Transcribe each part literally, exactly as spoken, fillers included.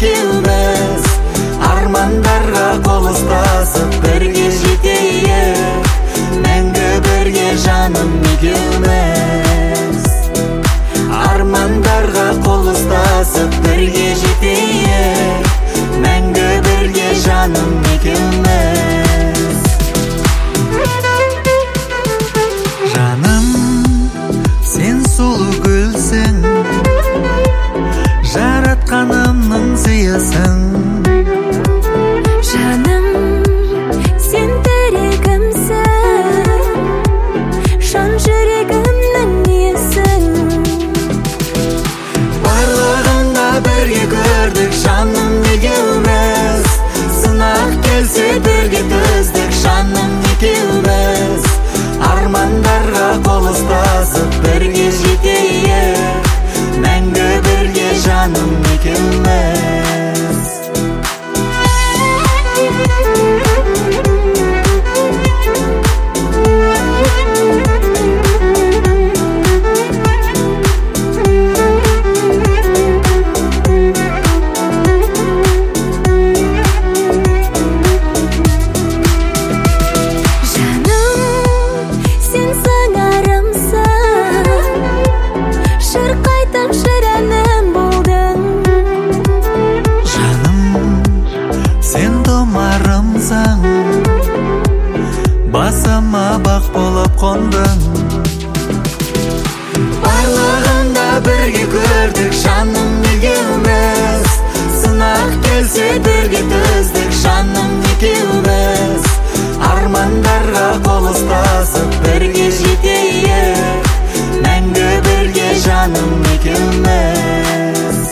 екеуміз, армандарға қол ұстасып бірге жетейік, мәңгі бірге жаным екеуміз. Армандарға қол ұстасып бірге жетейік, мәңгі бірге жаным екеуміз. Жаным, сен сұлу гүлсің, жаратқанымның сыйысың. Жаным, сен тірегімсің, жан жүрегімнің иесің. Барлығында бірге көрдік жаным екеуміз, сынақ келсе бірге төздік жаным екеуміз. Армандарға қол ұстасып бірге жетейік, мәңгі бірге жаным екеуміз. Басыма бақ болып қондың. Барлығында бірге көрдік жаным екеуміз, сынақ келсе бірге төздік жаным екеуміз. Армандарға қол ұстасып бірге жетейік, мәңгі бірге жаным екеуміз.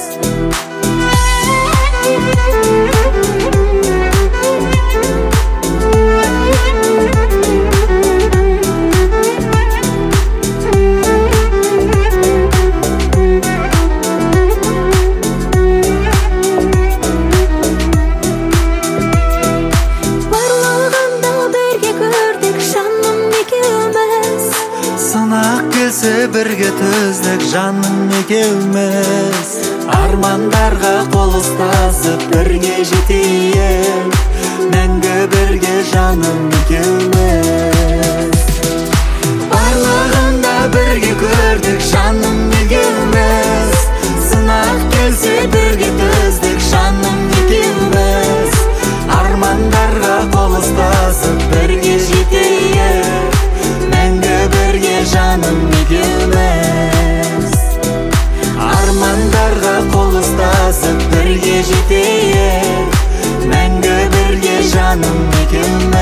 Бірге төздік жаным екеуміз, армандарға қол ұстасып бірге жетейік, мәңгі бірге жаным екеуміз. Барлығында бірге көрдік жаным екеуміз, сынақ келсе бірге төздік жаным екеуміз. Армандарға қол ұстасып бірге жетейік, мәңгі бірге жаным екеуміз. Армандарға қол ұстасып бірге жетейік, мәңгі бірге жаным екеуміз.